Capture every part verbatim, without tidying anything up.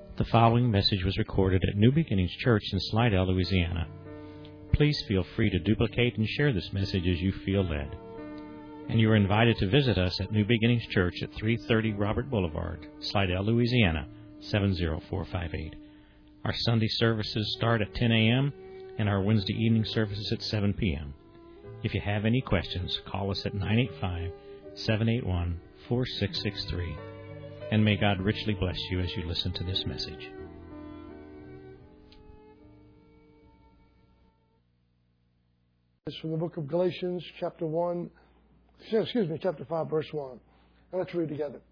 The following message was recorded at New Beginnings Church in Slidell, Louisiana. Please feel free to duplicate and share this message as you feel led. And you are invited to visit us at New Beginnings Church at three thirty Robert Boulevard, Slidell, Louisiana, seven zero four five eight. Our Sunday services start at ten a.m. and our Wednesday evening services at seven p.m. If you have any questions, call us at nine eight five, seven eight one, four six six three. And may God richly bless you as you listen to this message. It's from the book of Galatians, chapter one, excuse me, chapter five, verse one. Now let's read together.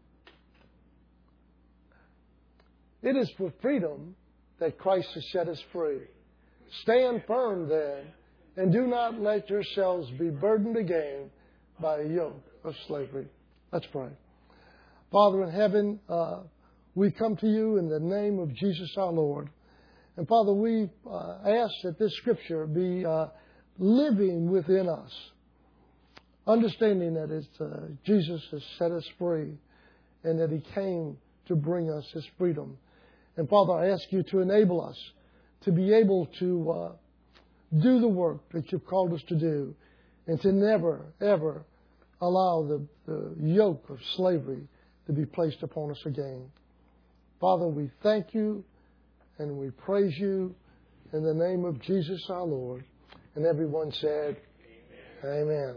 It is for freedom that Christ has set us free. Stand firm then, and do not let yourselves be burdened again by a yoke of slavery. Let's pray. Father in heaven, uh, we come to you in the name of Jesus our Lord. And Father, we uh, ask that this scripture be uh, living within us, understanding that it's, uh, Jesus has set us free and that He came to bring us His freedom. And Father, I ask you to enable us to be able to uh, do the work that you've called us to do and to never, ever allow the, the yoke of slavery to be placed upon us again. Father, we thank you and we praise you in the name of Jesus our Lord. And everyone said, Amen. Amen.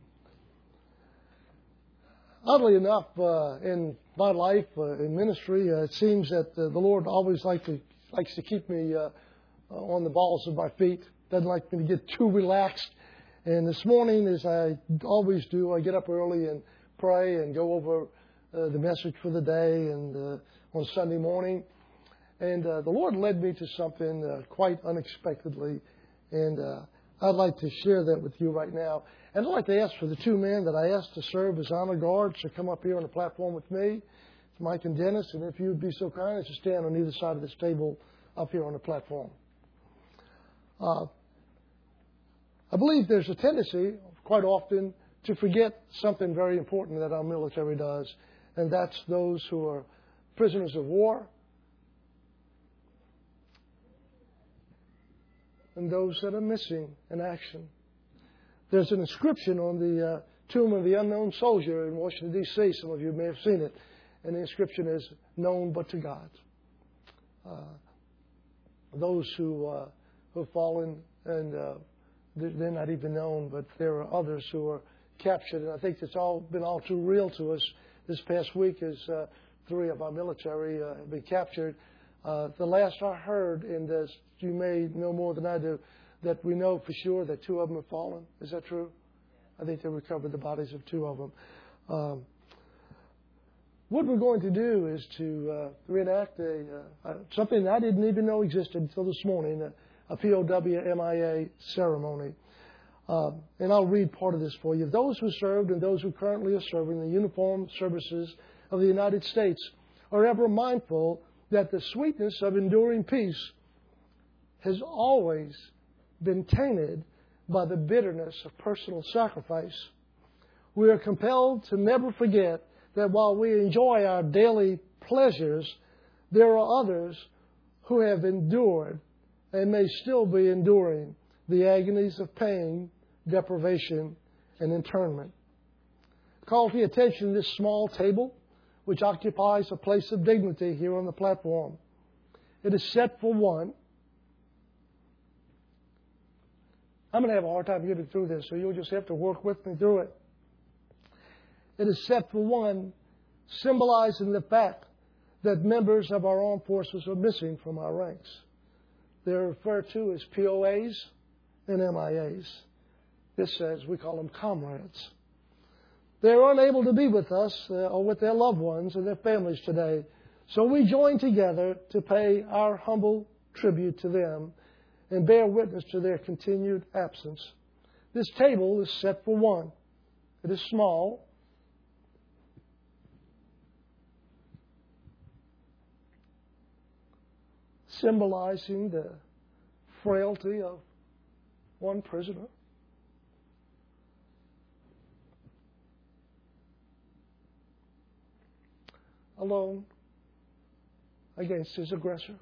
Oddly enough, uh, in my life, uh, in ministry, uh, it seems that uh, the Lord always like to, likes to keep me uh, on the balls of my feet. Doesn't like me to get too relaxed. And this morning, as I always do, I get up early and pray and go over Uh, the message for the day and uh, on Sunday morning. And uh, the Lord led me to something uh, quite unexpectedly. And uh, I'd like to share that with you right now. And I'd like to ask for the two men that I asked to serve as honor guards to come up here on the platform with me. It's Mike and Dennis. And if you would be so kind as to stand on either side of this table up here on the platform. Uh, I believe there's a tendency quite often to forget something very important that our military does. And that's those who are prisoners of war and those that are missing in action. There's an inscription on the uh, tomb of the unknown soldier in Washington, D C Some of you may have seen it. And the inscription is, known but to God. Uh, those who, uh, who have fallen, and uh, they're not even known, but there are others who are captured. And I think it's all been all too real to us. This past week, as uh, three of our military uh, have been captured. Uh, the last I heard, and as you may know more than I do, that we know for sure that two of them have fallen. Is that true? I think they recovered the bodies of two of them. Um, what we're going to do is to uh, reenact a, uh, something I didn't even know existed until this morning, a, a P O W M I A ceremony. Uh, and I'll read part of this for you. Those who served and those who currently are serving the uniformed services of the United States are ever mindful that the sweetness of enduring peace has always been tainted by the bitterness of personal sacrifice. We are compelled to never forget that while we enjoy our daily pleasures, there are others who have endured and may still be enduring the agonies of pain, deprivation, and internment. Call to your attention this small table, which occupies a place of dignity here on the platform. It is set for one. I'm going to have a hard time getting through this, so you'll just have to work with me through it. It is set for one, symbolizing the fact that members of our armed forces are missing from our ranks. They're referred to as P O As and M I As. This says we call them comrades. They're unable to be with us uh, or with their loved ones and their families today. So we join together to pay our humble tribute to them and bear witness to their continued absence. This table is set for one. It is small. Symbolizing the frailty of one prisoner. Alone, against his aggressor.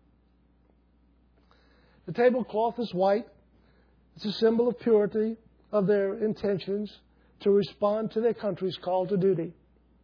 The tablecloth is white. It's a symbol of purity of their intentions to respond to their country's call to duty.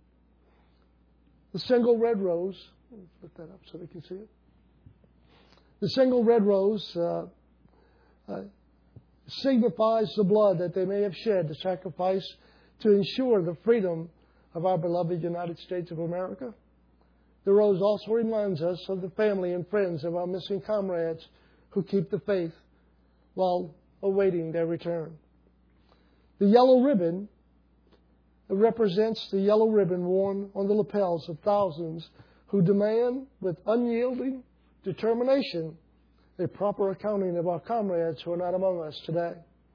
The single red rose, let's put that up so they can see it. The single red rose uh, uh, signifies the blood that they may have shed to sacrifice to ensure the freedom of our beloved United States of America. The rose also reminds us of the family and friends of our missing comrades who keep the faith while awaiting their return. The yellow ribbon represents the yellow ribbon worn on the lapels of thousands who demand with unyielding determination a proper accounting of our comrades who are not among us today.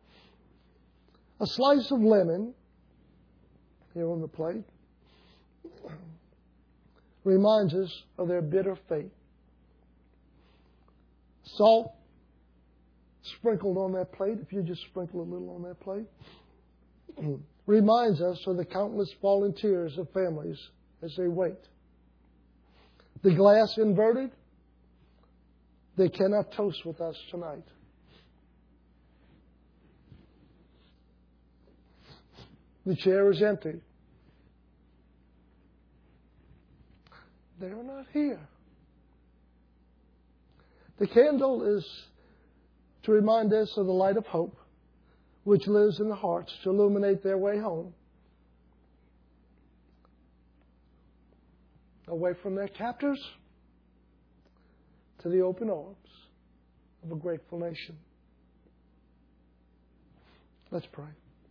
A slice of lemon, here on the plate, reminds us of their bitter fate. Salt sprinkled on that plate, if you just sprinkle a little on that plate, reminds us of the countless fallen tears of families as they wait. The glass inverted, they cannot toast with us tonight. The chair is empty. They are not here. The candle is to remind us of the light of hope which lives in the hearts to illuminate their way home, away from their captors to the open arms of a grateful nation. Let's pray.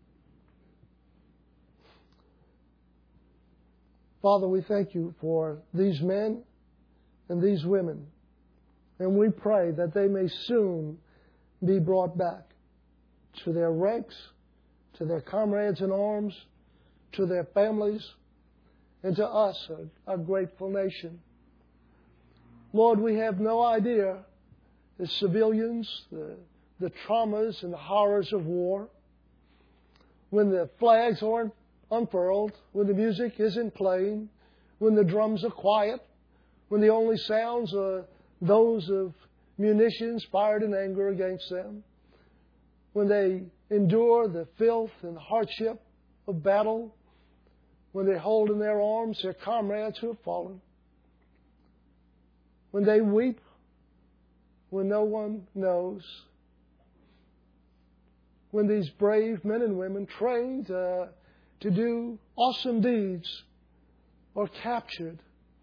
Father, we thank you for these men and these women, and we pray that they may soon be brought back to their ranks, to their comrades in arms, to their families, and to us, a, a grateful nation. Lord, we have no idea, as civilians, the, the traumas and the horrors of war, when the flags aren't unfurled, when the music isn't playing, when the drums are quiet, when the only sounds are those of munitions fired in anger against them, when they endure the filth and the hardship of battle, when they hold in their arms their comrades who have fallen, when they weep when no one knows, when these brave men and women trained uh, to do awesome deeds are captured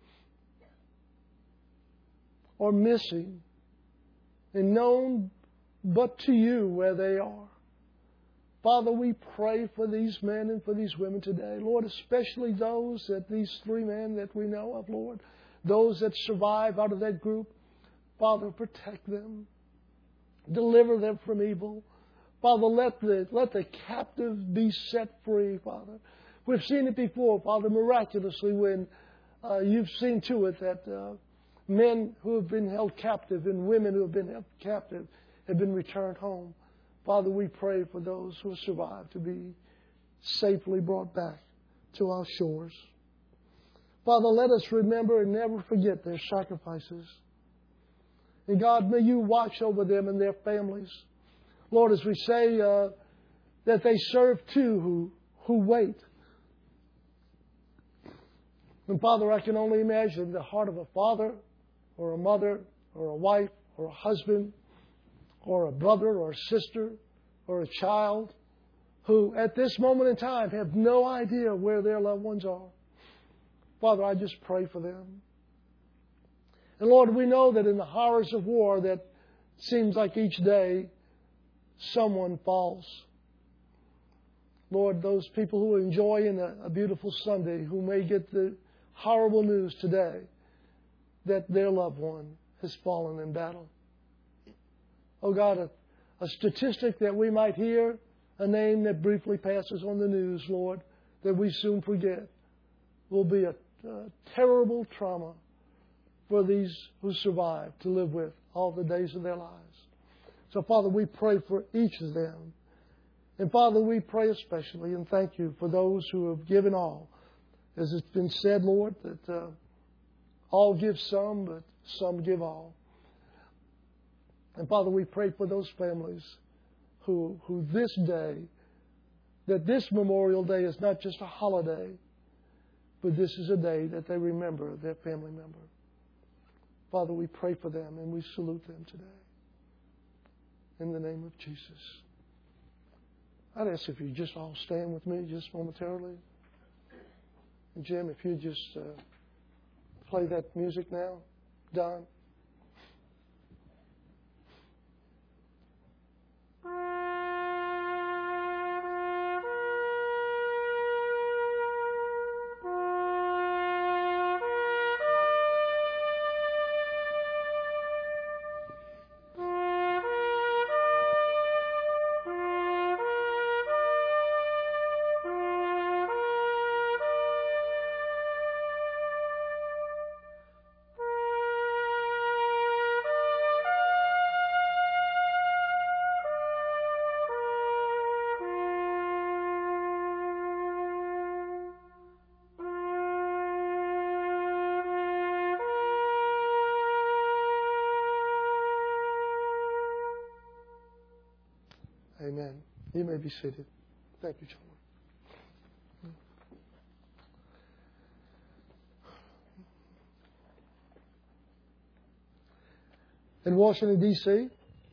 or missing and known but to you where they are. Father, we pray for these men and for these women today. Lord, especially those that these three men that we know of, Lord, those that survive out of that group. Father, protect them. Deliver them from evil. Father, let the, let the captive be set free, Father. We've seen it before, Father, miraculously when uh, you've seen to it that uh, men who have been held captive and women who have been held captive have been returned home. Father, we pray for those who have survived to be safely brought back to our shores. Father, let us remember and never forget their sacrifices. And God, may you watch over them and their families. Lord, as we say uh, that they serve too who, who wait. And Father, I can only imagine the heart of a father or a mother or a wife or a husband or a brother or a sister or a child who at this moment in time have no idea where their loved ones are. Father, I just pray for them. And Lord, we know that in the horrors of war that seems like each day someone falls. Lord, those people who are enjoying a, a beautiful Sunday, who may get the horrible news today that their loved one has fallen in battle. Oh God, a, a statistic that we might hear, a name that briefly passes on the news, Lord, that we soon forget, will be a, a terrible trauma for these who survive to live with all the days of their lives. So, Father, we pray for each of them. And, Father, we pray especially and thank you for those who have given all. As it's been said, Lord, that uh, All give some, but some give all. And Father, we pray for those families who, who this day, that this Memorial Day is not just a holiday, but this is a day that they remember their family member. Father, we pray for them and we salute them today. In the name of Jesus. I'd ask if you just all stand with me just momentarily. And Jim, if you just uh, play that music now. Don. Amen. You may be seated. Thank you, John. In Washington, D C,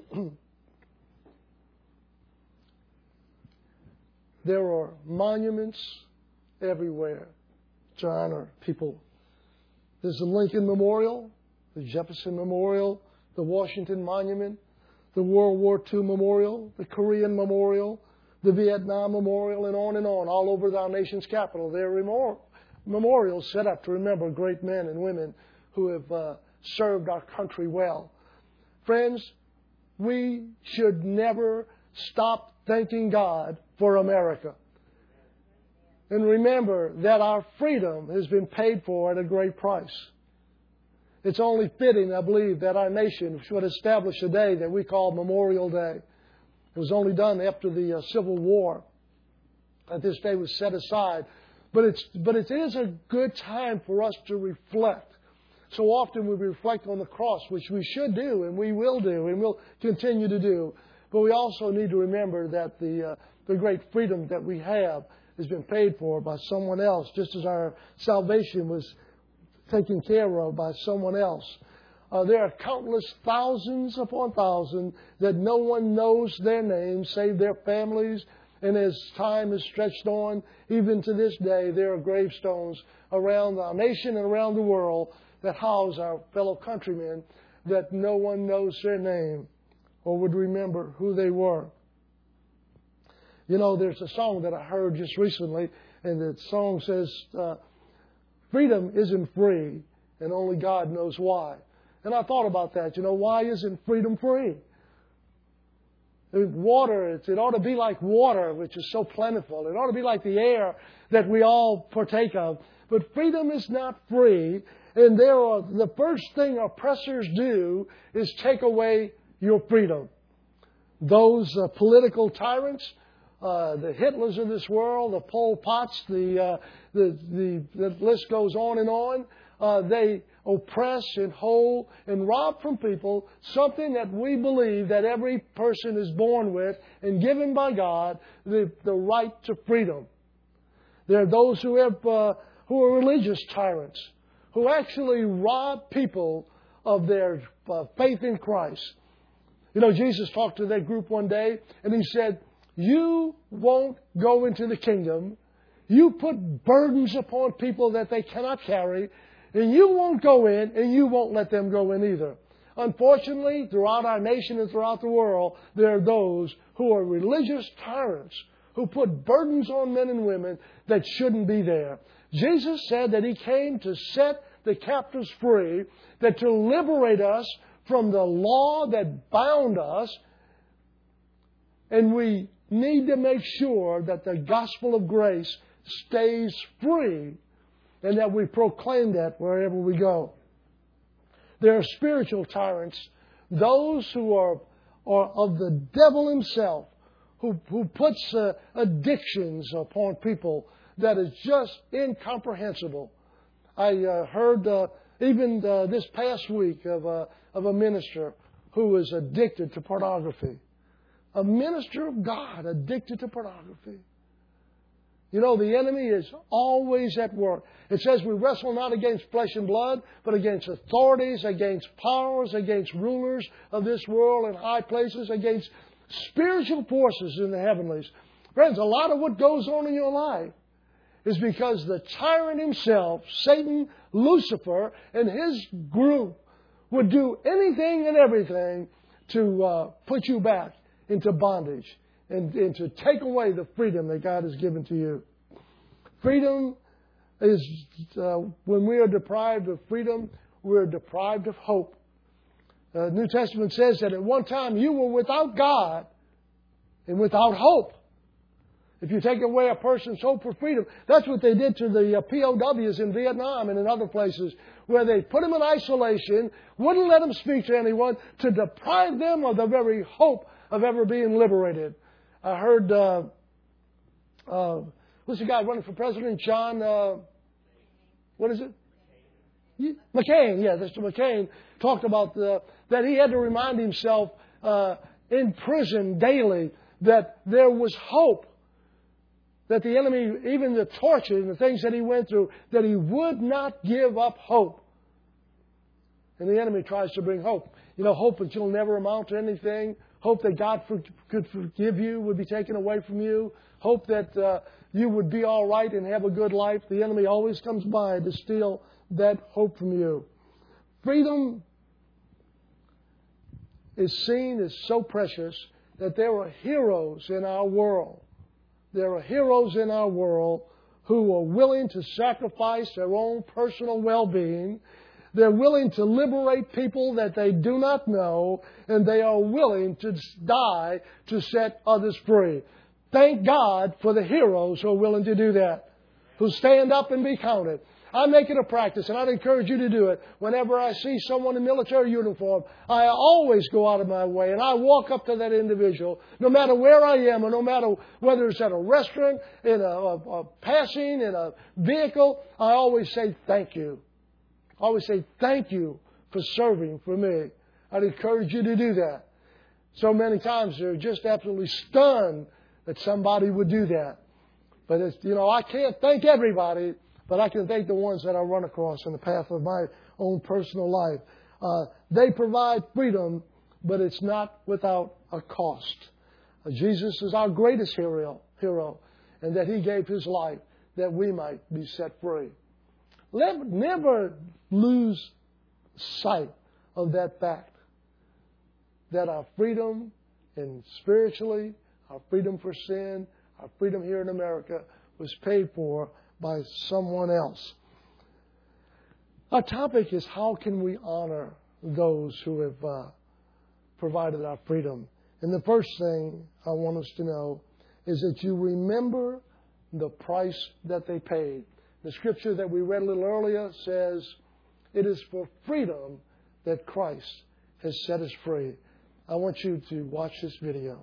there are monuments everywhere to honor people. There's the Lincoln Memorial, the Jefferson Memorial, the Washington Monument, the World War Two Memorial, the Korean Memorial, the Vietnam Memorial, and on and on, all over our nation's capital. There are memorials set up to remember great men and women who have uh, served our country well. Friends, we should never stop thanking God for America. And remember that our freedom has been paid for at a great price. It's only fitting, I believe, that our nation should establish a day that we call Memorial Day. It was only done after the uh, Civil War that this day was set aside. But it's but it is a good time for us to reflect. So often we reflect on the cross, which we should do, and we will do, and we'll continue to do. But we also need to remember that the uh, the great freedom that we have has been paid for by someone else, just as our salvation was taken care of by someone else. Uh, there are countless thousands upon thousands that no one knows their names save their families. And as time is stretched on, even to this day, there are gravestones around our nation and around the world that house our fellow countrymen that no one knows their name or would remember who they were. You know, there's a song that I heard just recently, and the song says, uh, freedom isn't free, and only God knows why. And I thought about that. You know, why isn't freedom free? Water, it ought to be like water, which is so plentiful. It ought to be like the air that we all partake of. But freedom is not free, and there are, the first thing oppressors do is take away your freedom. Those uh, political tyrants, Uh, the Hitlers of this world, the Pol Pots, the, uh, the, the, the list goes on and on. Uh, they oppress and hold and rob from people something that we believe that every person is born with and given by God, the, the right to freedom. There are those who have uh, who are religious tyrants, who actually rob people of their uh, faith in Christ. You know, Jesus talked to that group one day, and He said, you won't go into the kingdom. You put burdens upon people that they cannot carry, and you won't go in, and you won't let them go in either. Unfortunately, throughout our nation and throughout the world, there are those who are religious tyrants who put burdens on men and women that shouldn't be there. Jesus said that He came to set the captives free, that to liberate us from the law that bound us, and we need to make sure that the gospel of grace stays free and that we proclaim that wherever we go. There are spiritual tyrants, those who are, are of the devil himself, who, who puts uh, addictions upon people that is just incomprehensible. I uh, heard uh, even uh, this past week of a, of a minister who was addicted to pornography. A minister of God addicted to pornography. You know, the enemy is always at work. It says we wrestle not against flesh and blood, but against authorities, against powers, against rulers of this world in high places, against spiritual forces in the heavenlies. Friends, a lot of what goes on in your life is because the tyrant himself, Satan, Lucifer, and his group would do anything and everything to uh, put you back into bondage and, and to take away the freedom that God has given to you. Freedom is, uh, when we are deprived of freedom, we're deprived of hope. The uh, New Testament says that at one time you were without God and without hope. If you take away a person's hope for freedom, that's what they did to the uh, P O Ws in Vietnam and in other places, where they put them in isolation, wouldn't let them speak to anyone, to deprive them of the very hope of ever being liberated. I heard, uh, uh, who's the guy running for president? John, uh, what is it? McCain, yeah, Mister McCain talked about the, that he had to remind himself uh, in prison daily that there was hope. That the enemy, even the torture and the things that he went through, that he would not give up hope. And the enemy tries to bring hope. You know, hope that you'll never amount to anything. Hope that God for, could forgive you would be taken away from you. Hope that uh, you would be all right and have a good life. The enemy always comes by to steal that hope from you. Freedom is seen as so precious that there are heroes in our world. There are heroes in our world who are willing to sacrifice their own personal well-being. They're willing to liberate people that they do not know, and they are willing to die to set others free. Thank God for the heroes who are willing to do that, who stand up and be counted. I make it a practice, and I'd encourage you to do it. Whenever I see someone in military uniform, I always go out of my way, and I walk up to that individual, no matter where I am, or no matter whether it's at a restaurant, in a, a, a passing, in a vehicle, I always say thank you. I always say thank you for serving for me. I'd encourage you to do that. So many times they're just absolutely stunned that somebody would do that. But it's, you know, I can't thank everybody, but I can thank the ones that I run across in the path of my own personal life. Uh, they provide freedom, but it's not without a cost. Uh, Jesus is our greatest hero, hero, and that He gave His life that we might be set free. Let, never lose sight of that fact, that our freedom and spiritually, our freedom for sin, our freedom here in America was paid for by someone else. Our topic is how can we honor those who have uh, provided our freedom. And the first thing I want us to know is that you remember the price that they paid. The scripture that we read a little earlier says, it is for freedom that Christ has set us free. I want you to watch this video.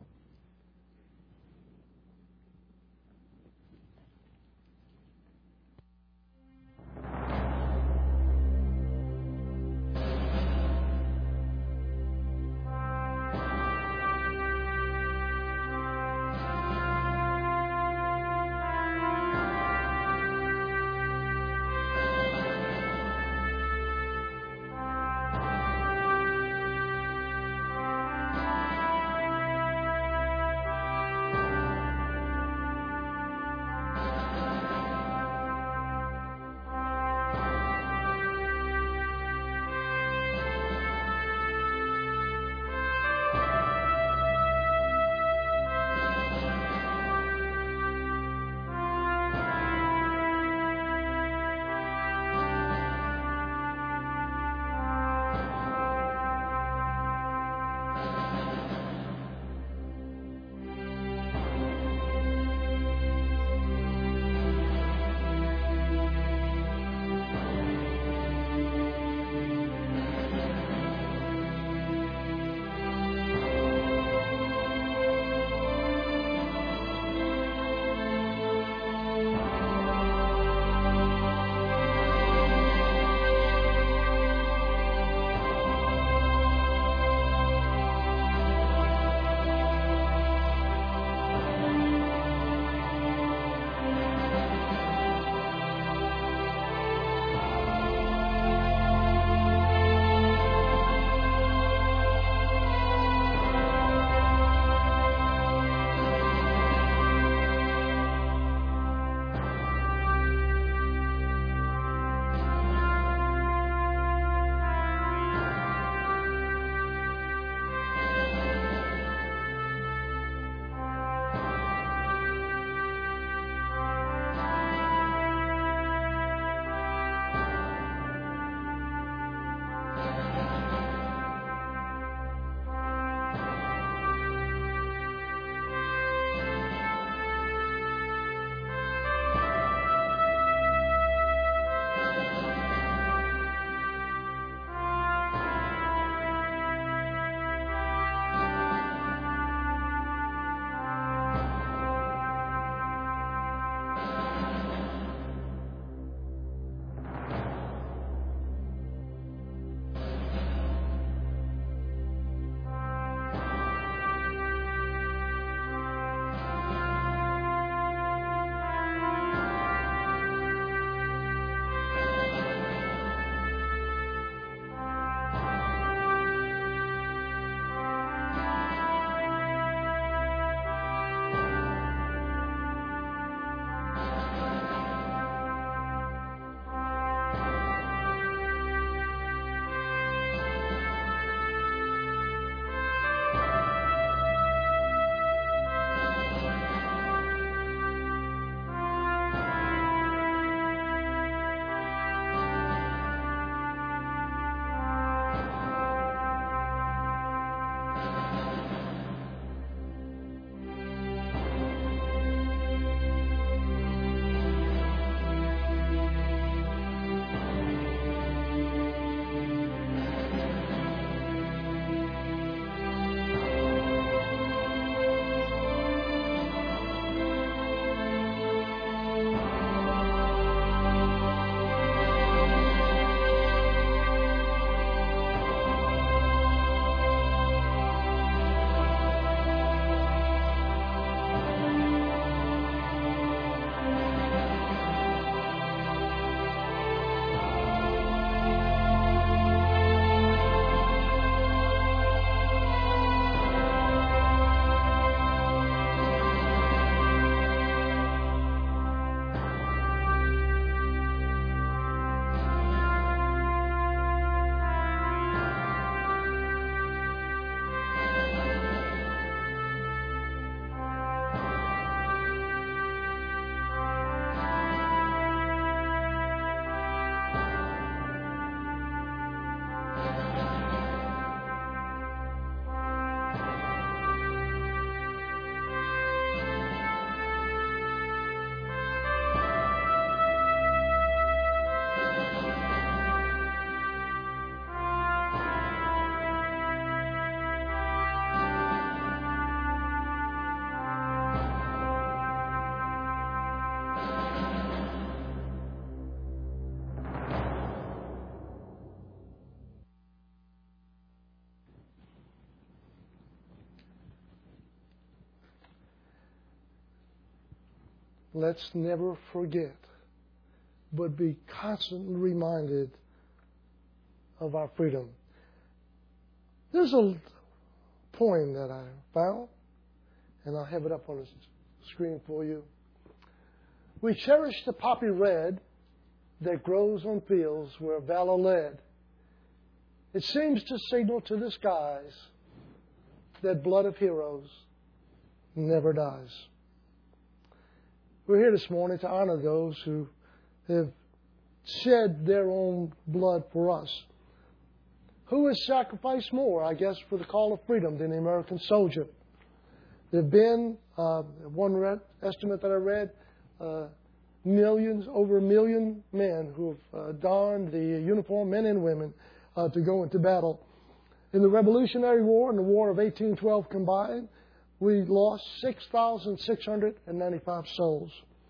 let's never forget, but be constantly reminded of our freedom. There's a poem that I found, and I'll have it up on the screen for you. We cherish the poppy red that grows on fields where valor led. It seems to signal to the skies that blood of heroes never dies. We're here this morning to honor those who have shed their own blood for us. Who has sacrificed more, I guess, for the call of freedom than the American soldier? There have been, uh, one read, estimate that I read, uh, millions, over a million men who have uh, donned the uniform, men and women, uh, to go into battle. In the Revolutionary War and the War of eighteen twelve combined, we lost six thousand six hundred ninety-five souls.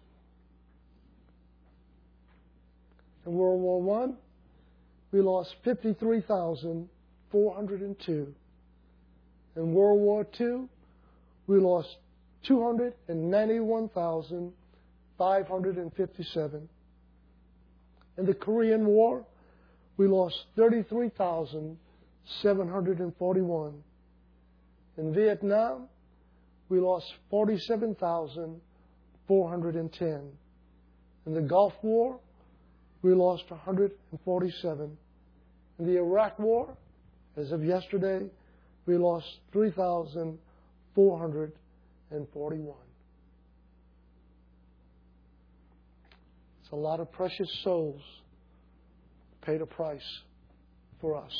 In World War One, we lost fifty-three thousand four hundred two. In World War Two, we lost two hundred ninety-one thousand five hundred fifty-seven. In the Korean War, we lost thirty-three thousand seven hundred forty-one. In Vietnam, we lost forty-seven thousand four hundred ten. In the Gulf War, we lost one hundred forty-seven. In the Iraq War, as of yesterday, we lost three thousand four hundred forty-one. It's a lot of precious souls paid a price for us.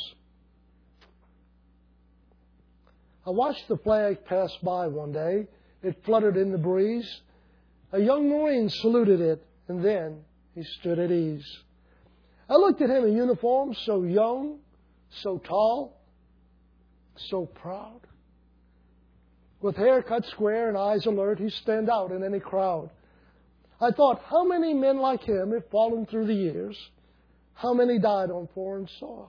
I watched the flag pass by one day. It fluttered in the breeze. A young Marine saluted it, and then he stood at ease. I looked at him in uniform, so young, so tall, so proud. With hair cut square and eyes alert, he stand out in any crowd. I thought, how many men like him have fallen through the years? How many died on foreign soil?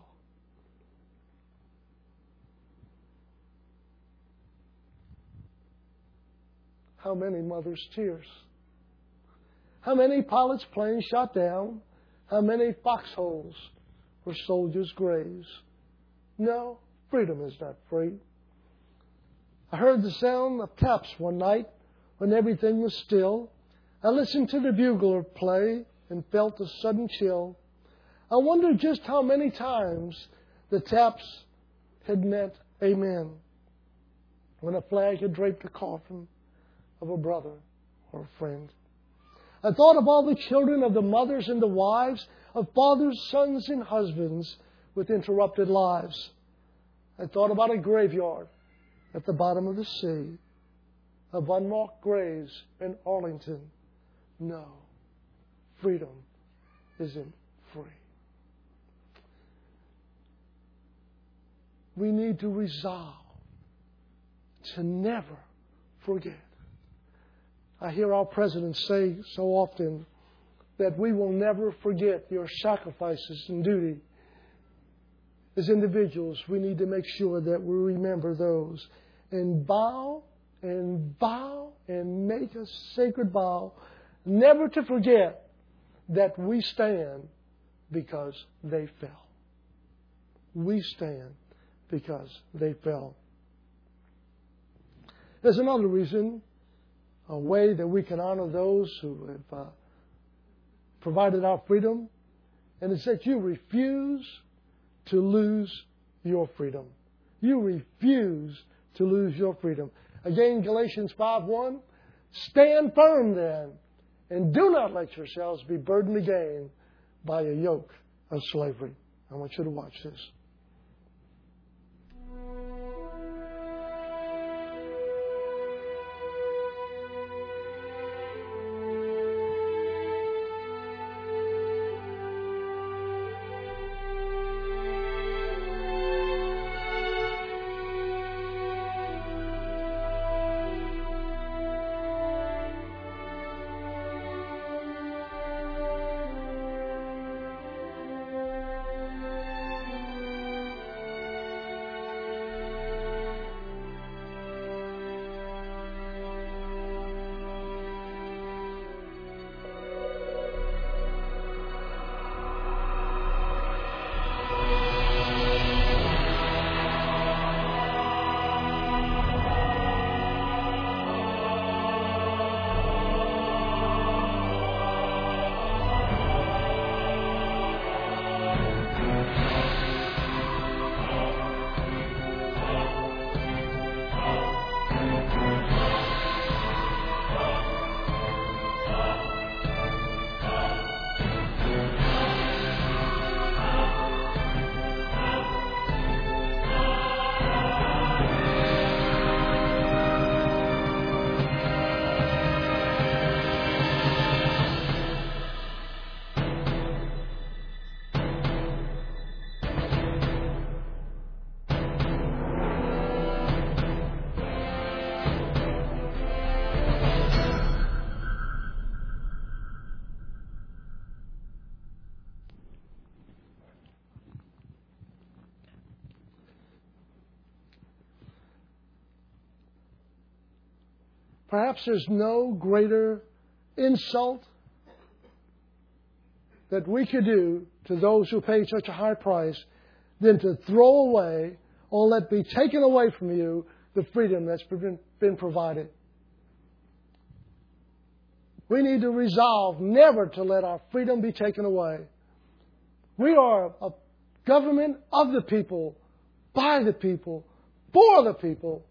How many mothers' tears? How many pilots' planes shot down? How many foxholes were soldiers' graves? No, freedom is not free. I heard the sound of taps one night when everything was still. I listened to the bugler play and felt a sudden chill. I wondered just how many times the taps had meant amen when a flag had draped the coffin of a brother or a friend. I thought of all the children, of the mothers and the wives, of fathers, sons, and husbands with interrupted lives. I thought about a graveyard at the bottom of the sea, of unmarked graves in Arlington. No, freedom isn't free. We need to resolve to never forget. I hear our president say so often that we will never forget your sacrifices and duty. As individuals, we need to make sure that we remember those and bow and vow and make a sacred vow never to forget that we stand because they fell. We stand because they fell. There's another reason, a way that we can honor those who have uh, provided our freedom, and it's that you refuse to lose your freedom. You refuse to lose your freedom. Again, Galatians five one, stand firm then, and do not let yourselves be burdened again by a yoke of slavery. I want you to watch this. perhaps there's no greater insult that we could do to those who paid such a high price than to throw away or let be taken away from you the freedom that's been, been provided. We need to resolve never to let our freedom be taken away. We are a government of the people, by the people, for the people.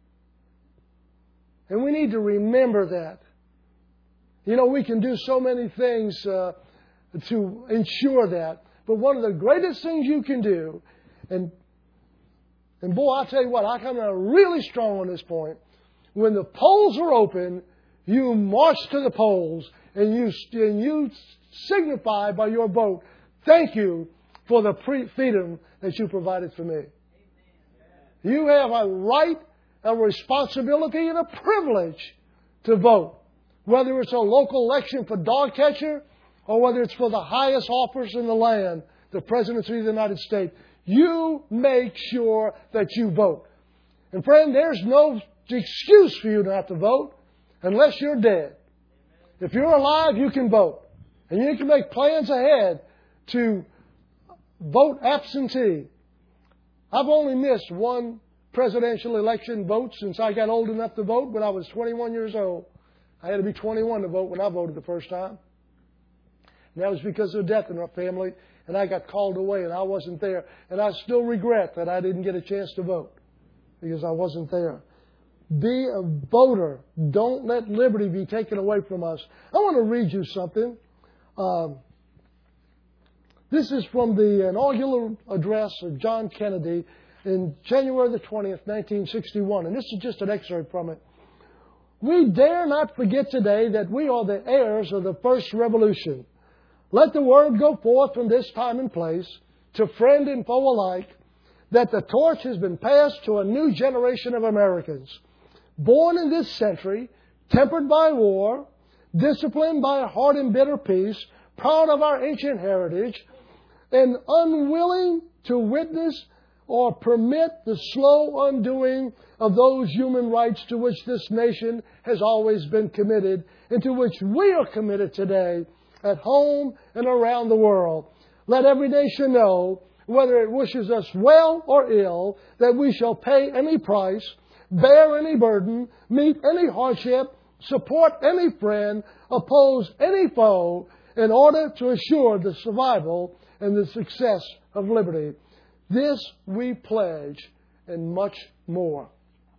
And we need to remember that. You know, we can do so many things uh, to ensure that. But one of the greatest things you can do, and and boy, I'll tell you what, I come out really strong on this point. When the polls are open, you march to the polls and you and you signify by your vote, thank you for the pre- freedom that you provided for me. You have a right, a responsibility, and a privilege to vote. Whether it's a local election for dog catcher or whether it's for the highest office in the land, the presidency of the United States, you make sure that you vote. And friend, there's no excuse for you not to vote unless you're dead. If you're alive, you can vote. And you can make plans ahead to vote absentee. I've only missed one presidential election vote since I got old enough to vote when I was twenty-one years old. I had to be twenty-one to vote when I voted the first time. And that was because of death in our family, and I got called away and I wasn't there. And I still regret that I didn't get a chance to vote because I wasn't there. Be a voter. Don't let liberty be taken away from us. I want to read you something. Um, this is from the inaugural address of John Kennedy in January the twentieth, nineteen sixty-one. And this is just an excerpt from it. We dare not forget today that we are the heirs of the first revolution. Let the word go forth from this time and place to friend and foe alike that the torch has been passed to a new generation of Americans. Born in this century, tempered by war, disciplined by a hard and bitter peace, proud of our ancient heritage, and unwilling to witness or permit the slow undoing of those human rights to which this nation has always been committed and to which we are committed today at home and around the world. Let every nation know, whether it wishes us well or ill, that we shall pay any price, bear any burden, meet any hardship, support any friend, oppose any foe, in order to assure the survival and the success of liberty. This we pledge and much more.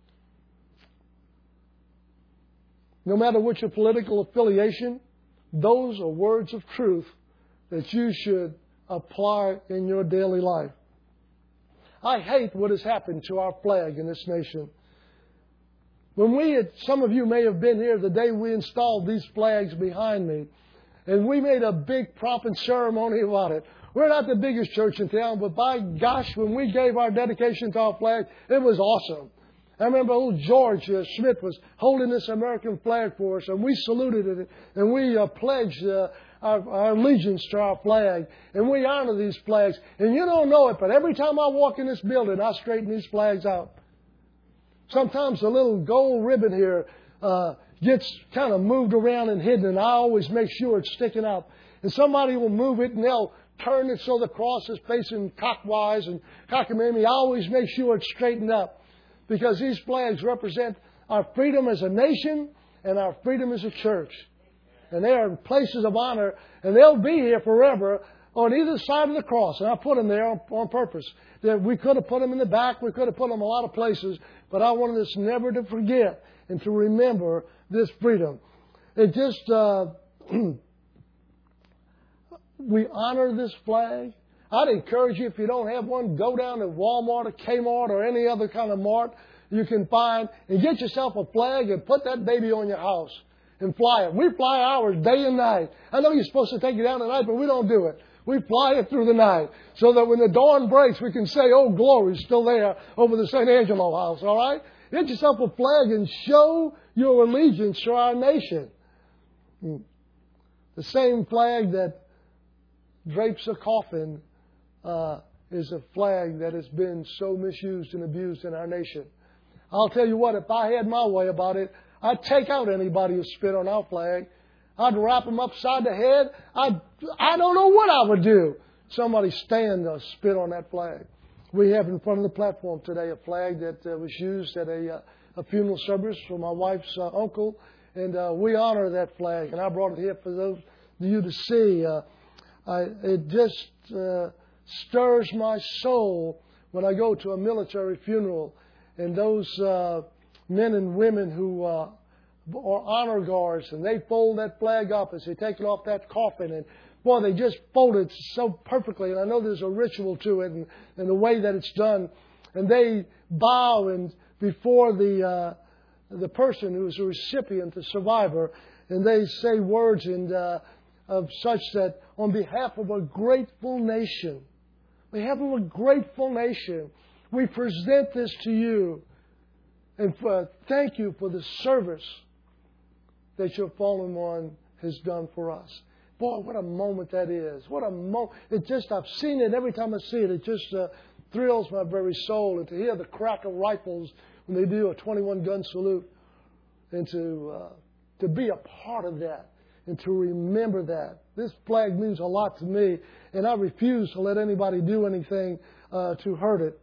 No matter which your political affiliation, those are words of truth that you should apply in your daily life. I hate what has happened to our flag in this nation. When we had, some of you may have been here the day we installed these flags behind me, and we made a big pomp and ceremony about it. We're not the biggest church in town, but by gosh, when we gave our dedication to our flag, it was awesome. I remember old George uh, Schmidt was holding this American flag for us, and we saluted it, and we uh, pledged uh, our, our allegiance to our flag, and we honor these flags. And you don't know it, but every time I walk in this building, I straighten these flags out. Sometimes the little gold ribbon here uh, gets kind of moved around and hidden, and I always make sure it's sticking up. And somebody will move it, and they'll turn it so the cross is facing clockwise and cockamamie. I always make sure it's straightened up, because these flags represent our freedom as a nation and our freedom as a church. And they are places of honor, and they'll be here forever on either side of the cross. And I put them there on, on purpose. That we could have put them in the back. We could have put them a lot of places. But I wanted us never to forget and to remember this freedom. It just, uh, we honor this flag. I'd encourage you, if you don't have one, go down to Walmart or Kmart or any other kind of mart you can find and get yourself a flag and put that baby on your house and fly it. We fly ours day and night. I know you're supposed to take it down at night, but we don't do it. We fly it through the night so that when the dawn breaks, we can say, oh, glory's still there over the Saint Angelo house, all right? Get yourself a flag and show your allegiance to our nation. The same flag that drapes a coffin Uh, is a flag that has been so misused and abused in our nation. I'll tell you what, if I had my way about it, I'd take out anybody who spit on our flag. I'd wrap them upside the head. I'd, I don't know what I would do. Somebody stand or spit on that flag. We have in front of the platform today a flag that uh, was used at a, uh, a funeral service for my wife's uh, uncle. And uh, we honor that flag. And I brought it here for those of you to see. Uh, I, it just uh, stirs my soul when I go to a military funeral. And those uh, men and women who uh, are honor guards, and they fold that flag up as they take it off that coffin. And boy, they just fold it so perfectly. And I know there's a ritual to it and, and the way that it's done. And they bow and before the uh, the person who is the recipient, the survivor, and they say words and uh, of such that on behalf of a grateful nation, on behalf of a grateful nation, we present this to you. And for, thank you for the service that your fallen one has done for us. Boy, what a moment that is. What a moment. It just, I've seen it every time I see it. It just uh, thrills my very soul. And to hear the crack of rifles when they do a twenty-one gun salute. And to, uh, to be a part of that. And to remember that. This flag means a lot to me. And I refuse to let anybody do anything uh, to hurt it.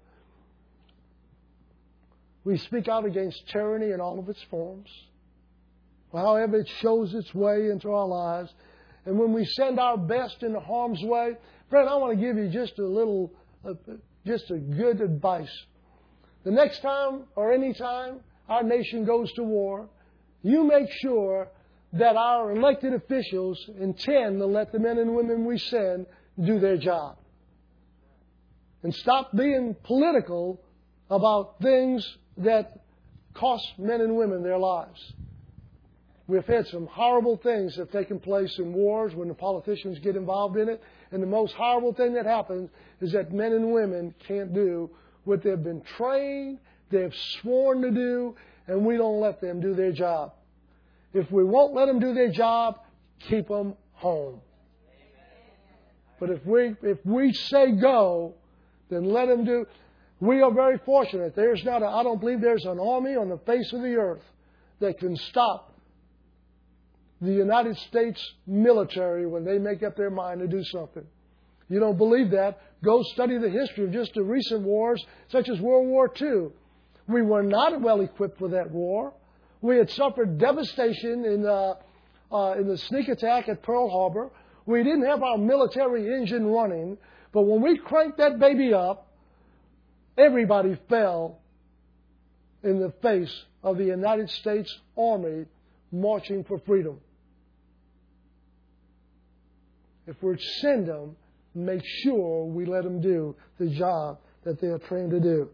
We speak out against tyranny in all of its forms. However it shows its way into our lives. And when we send our best into harm's way, friend, I want to give you just a little, uh, just a good advice. The next time or any time our nation goes to war, you make sure that our elected officials intend to let the men and women we send do their job. And stop being political about things that cost men and women their lives. We've had some horrible things that have taken place in wars when the politicians get involved in it. And the most horrible thing that happens is that men and women can't do what they've been trained, they've sworn to do, and we don't let them do their job. If we won't let them do their job, keep them home. But if we if we say go, then let them do. We are very fortunate. There's not a, I don't believe there's an army on the face of the earth that can stop the United States military when they make up their mind to do something. You don't believe that? Go study the history of just the recent wars, such as World War Two. We were not well equipped for that war. We had suffered devastation in, uh, uh, in the sneak attack at Pearl Harbor. We didn't have our military engine running. But when we cranked that baby up, everybody fell in the face of the United States Army marching for freedom. If we send them, make sure we let them do the job that they are trained to do.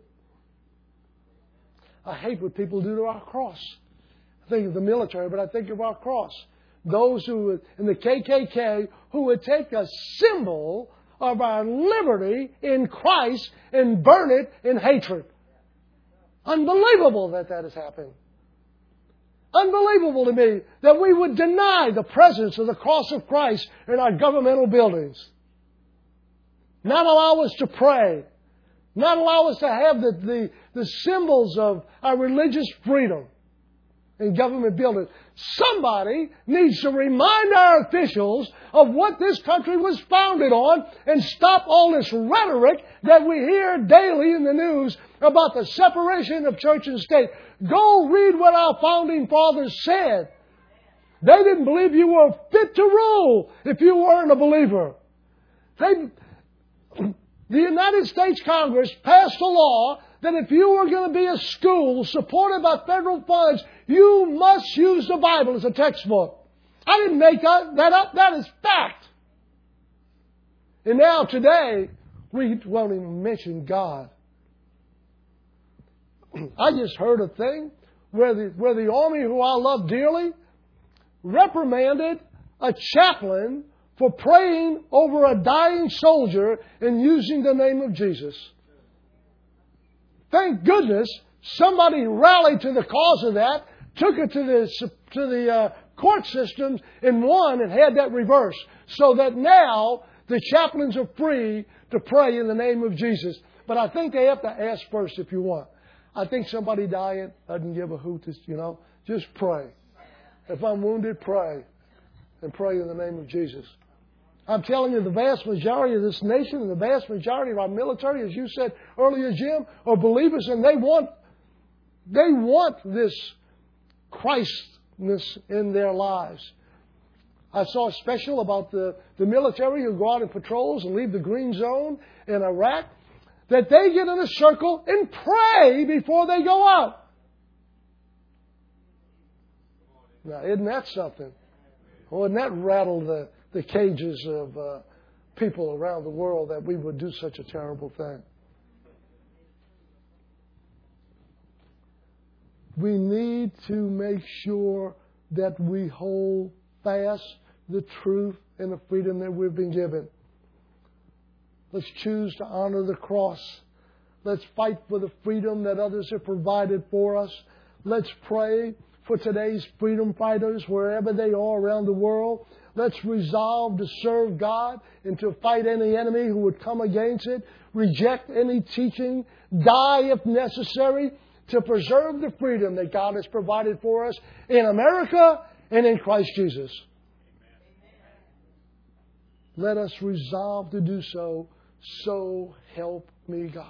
I hate what people do to our cross. I think of the military, but I think of our cross. Those who would, in the K K K, who would take a symbol of our liberty in Christ and burn it in hatred. Unbelievable that that has happened. Unbelievable to me that we would deny the presence of the cross of Christ in our governmental buildings. Not allow us to pray. Not allow us to have the, the, the symbols of our religious freedom in government buildings. Somebody needs to remind our officials of what this country was founded on and stop all this rhetoric that we hear daily in the news about the separation of church and state. Go read what our founding fathers said. They didn't believe you were fit to rule if you weren't a believer. They, the United States Congress passed a law that if you were going to be a school supported by federal funds, you must use the Bible as a textbook. I didn't make that up. That is fact. And now today, we won't even mention God. I just heard a thing where the, where the army, who I love dearly, reprimanded a chaplain for praying over a dying soldier and using the name of Jesus. Thank goodness somebody rallied to the cause of that, took it to the to the uh, court systems and won and had that reversed. So that now the chaplains are free to pray in the name of Jesus. But I think they have to ask first if you want. I think somebody dying doesn't give a hoot, you know. Just pray. If I'm wounded, pray. And pray in the name of Jesus. I'm telling you, the vast majority of this nation and the vast majority of our military, as you said earlier, Jim, are believers, and they want, they want this Christness in their lives. I saw a special about the, the military who go out in patrols and leave the green zone in Iraq, that they get in a circle and pray before they go out. Now, isn't that something? Wouldn't that rattle the, the cages of uh, people around the world that we would do such a terrible thing? We need to make sure that we hold fast the truth and the freedom that we've been given. Let's choose to honor the cross. Let's fight for the freedom that others have provided for us. Let's pray for today's freedom fighters wherever they are around the world. Let's resolve to serve God and to fight any enemy who would come against it. Reject any teaching. Die if necessary to preserve the freedom that God has provided for us in America and in Christ Jesus. Let us resolve to do so. So help me God.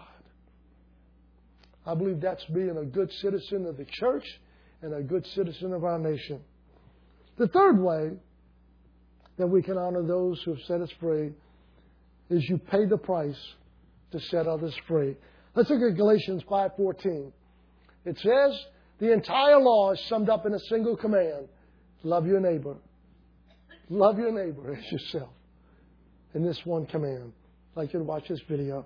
I believe that's being a good citizen of the church and a good citizen of our nation. The third way that we can honor those who have set us free is you pay the price to set others free. Let's look at Galatians five fourteen. It says the entire law is summed up in a single command. Love your neighbor. Love your neighbor as yourself. In this one command. I'd like you to watch this video.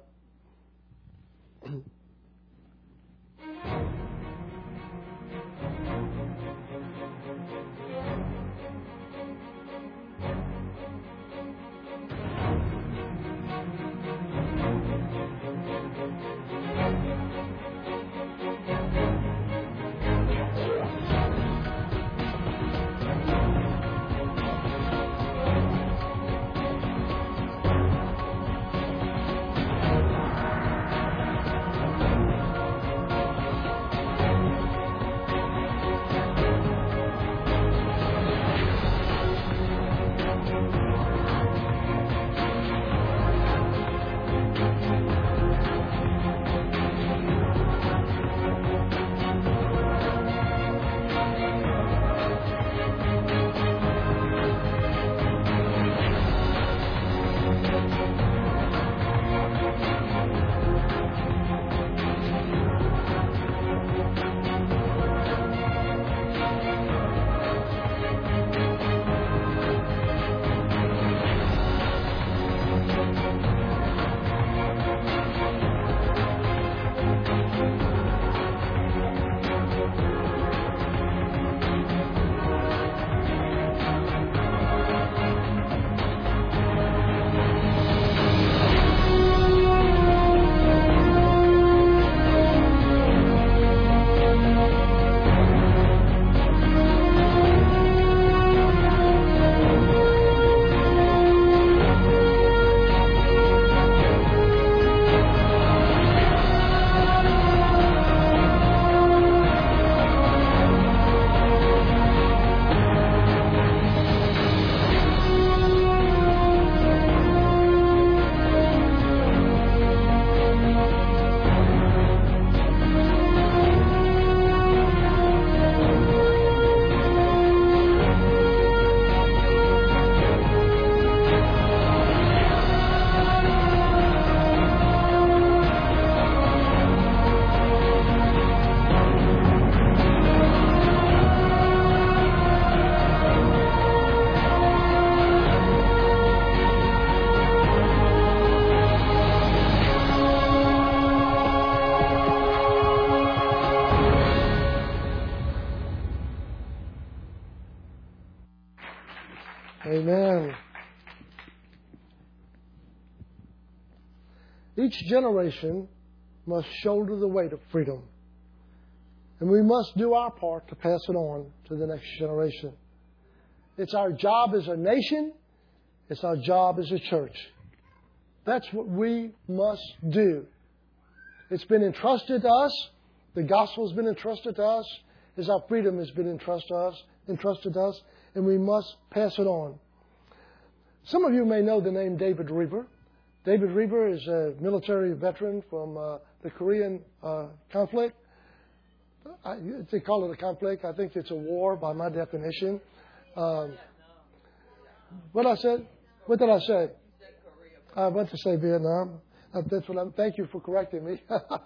Amen. Each generation must shoulder the weight of freedom. And we must do our part to pass it on to the next generation. It's our job as a nation. It's our job as a church. That's what we must do. It's been entrusted to us. The gospel's been entrusted to us. is our freedom has been entrusted to us, entrusted to us, and we must pass it on. Some of you may know the name David Reber. David Reber is a military veteran from uh, the Korean uh, conflict. I, they call it a conflict. I think it's a war by my definition. Um, what I said? What did I say? I went to say Vietnam. Uh, that's what I'm, thank you for correcting me.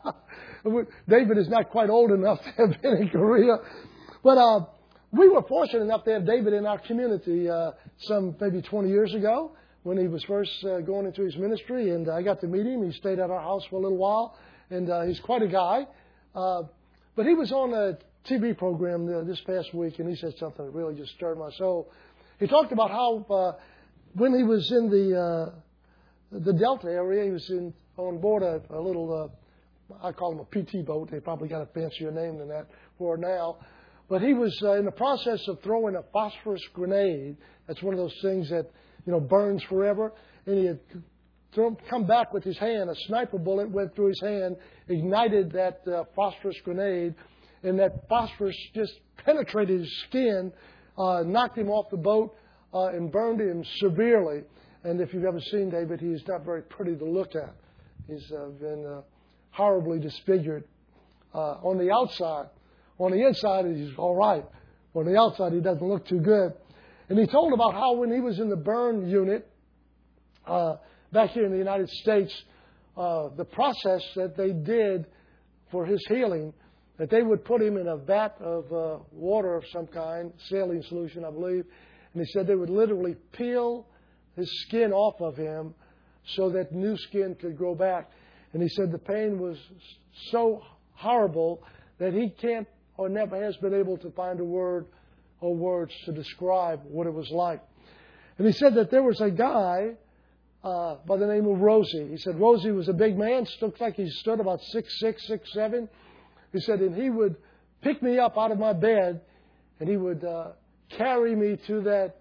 David is not quite old enough to have been in Korea. But uh, we were fortunate enough to have David in our community uh, some maybe twenty years ago when he was first uh, going into his ministry. And I got to meet him. He stayed at our house for a little while. And uh, he's quite a guy. Uh, but he was on a T V program uh, this past week, and he said something that really just stirred my soul. He talked about how uh, when he was in the uh, the Delta area, he was in on board a, a little, uh, I call them a P T boat. They probably got a fancier name than that for it now. But he was uh, in the process of throwing a phosphorus grenade. That's one of those things that, you know, burns forever. And he had thrown, come back with his hand. A sniper bullet went through his hand, ignited that uh, phosphorus grenade, and that phosphorus just penetrated his skin, uh, knocked him off the boat, uh, and burned him severely. And if you've ever seen David, he's not very pretty to look at. He's uh, been uh, horribly disfigured uh, on the outside. On the inside, he's all right. On the outside, he doesn't look too good. And he told about how when he was in the burn unit uh, back here in the United States, uh, the process that they did for his healing, that they would put him in a vat of uh, water of some kind, saline solution, I believe. And he said they would literally peel his skin off of him so that new skin could grow back. And he said the pain was so horrible that he can't or never has been able to find a word or words to describe what it was like. And he said that there was a guy uh, by the name of Rosie. He said Rosie was a big man, looked like he stood about six six, six seven. He said, and he would pick me up out of my bed, and he would uh, carry me to that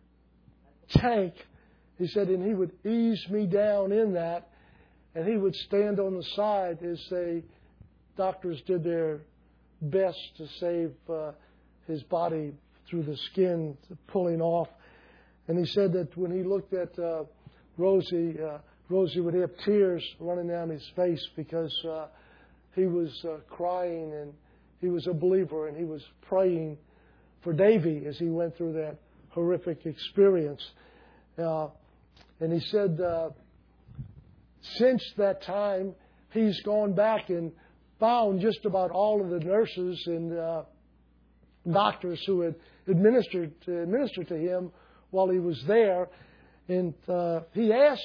tank. He said, and he would ease me down in that, and he would stand on the side as the doctors did their best to save uh, his body through the skin pulling off. And he said that when he looked at uh, Rosie, uh, Rosie would have tears running down his face because uh, he was uh, crying, and he was a believer, and he was praying for Davy as he went through that horrific experience. Uh, and he said uh, since that time, he's gone back and found just about all of the nurses and uh, doctors who had administered to, administered to him while he was there. And uh, he asked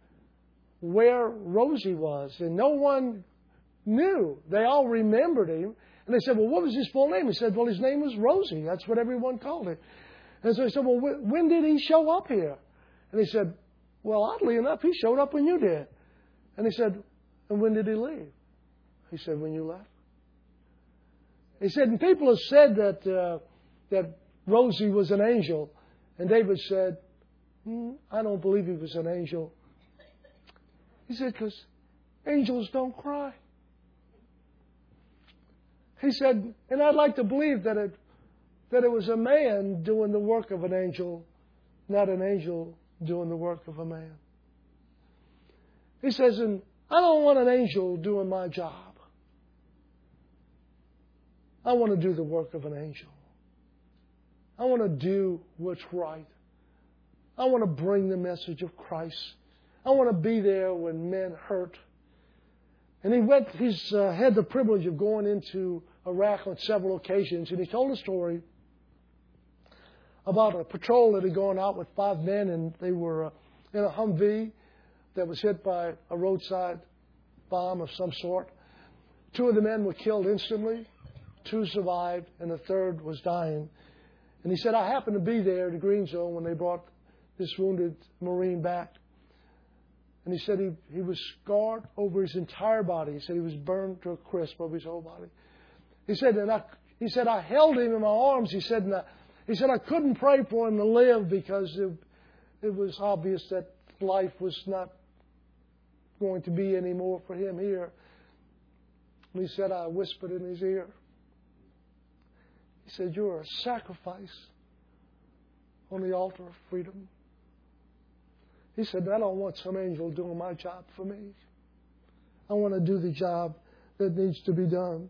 where Rosie was, and no one knew. They all remembered him. And they said, well, what was his full name? He said, well, his name was Rosie. That's what everyone called him. And so he said, well, wh- when did he show up here? And he said, well, oddly enough, he showed up when you did. And he said, and when did he leave? He said, when you left. He said, and people have said that uh, that Rosie was an angel. And David said, mm, I don't believe he was an angel. He said, because angels don't cry. He said, and I'd like to believe that it that it was a man doing the work of an angel, not an angel doing the work of a man. He says, and I don't want an angel doing my job. I want to do the work of an angel. I want to do what's right. I want to bring the message of Christ. I want to be there when men hurt. And he went. He's uh, had the privilege of going into Iraq on several occasions, and he told a story about a patrol that had gone out with five men, and they were uh, in a Humvee that was hit by a roadside bomb of some sort. Two of the men were killed instantly. Two survived, and the third was dying. And he said, I happened to be there in the green zone when they brought this wounded Marine back. And he said he, he was scarred over his entire body. He said he was burned to a crisp over his whole body. He said, and I, he said, I held him in my arms. He said, and I, he said, I couldn't pray for him to live because it, it was obvious that life was not going to be any more for him here. And he said, I whispered in his ear. He said, you're a sacrifice on the altar of freedom. He said, I don't want some angel doing my job for me. I want to do the job that needs to be done.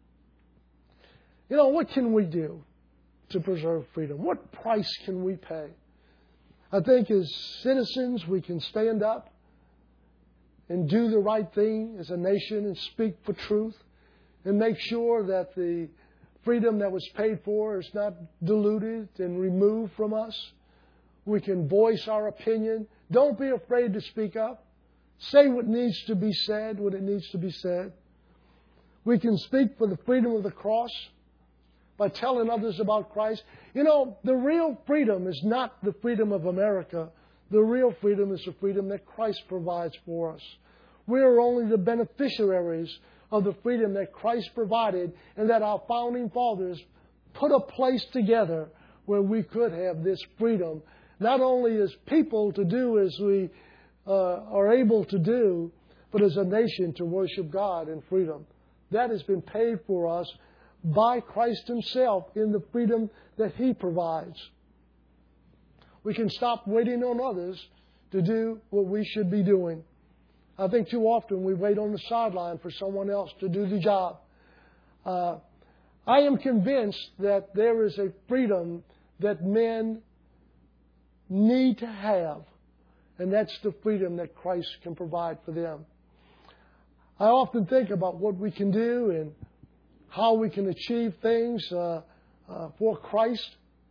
You know, what can we do to preserve freedom? What price can we pay? I think as citizens we can stand up and do the right thing as a nation and speak for truth and make sure that the freedom that was paid for is not diluted and removed from us. We can voice our opinion. Don't be afraid to speak up. Say what needs to be said when it needs to be said. We can speak for the freedom of the cross by telling others about Christ. You know, the real freedom is not the freedom of America. The real freedom is the freedom that Christ provides for us. We are only the beneficiaries of the freedom that Christ provided and that our founding fathers put a place together where we could have this freedom, not only as people to do as we uh, are able to do, but as a nation to worship God in freedom. That has been paid for us by Christ Himself in the freedom that He provides. We can stop waiting on others to do what we should be doing. I think too often we wait on the sideline for someone else to do the job. Uh, I am convinced that there is a freedom that men need to have, and that's the freedom that Christ can provide for them. I often think about what we can do and how we can achieve things uh, uh, for Christ.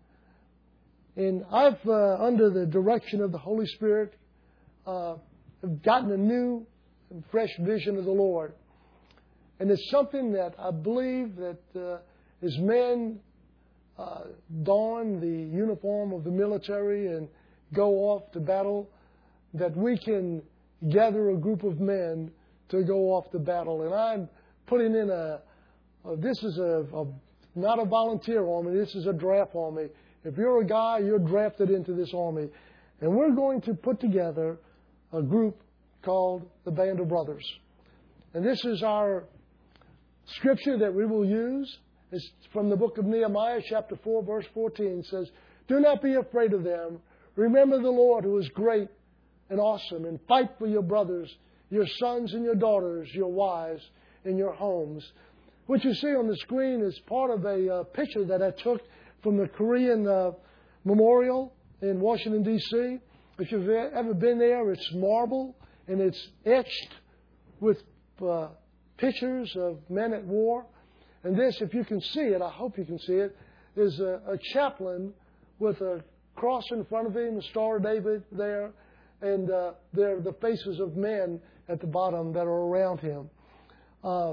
And I've, uh, under the direction of the Holy Spirit, uh, have gotten a new and fresh vision of the Lord. And it's something that I believe that uh, as men uh, don the uniform of the military and go off to battle, that we can gather a group of men to go off to battle. And I'm putting in a, a this is a, a not a volunteer army, this is a draft army. If you're a guy, you're drafted into this army. And we're going to put together a group called the Band of Brothers. And this is our scripture that we will use. It's from the book of Nehemiah, chapter four, verse fourteen. It says, do not be afraid of them. Remember the Lord who is great and awesome, and fight for your brothers, your sons and your daughters, your wives, and your homes. What you see on the screen is part of a uh, picture that I took from the Korean uh, Memorial in Washington, D C If you've ever been there, it's marble and it's etched with uh, pictures of men at war. And this, if you can see it, I hope you can see it, is a, a chaplain with a cross in front of him, the Star of David there, and uh, there are the faces of men at the bottom that are around him. Uh,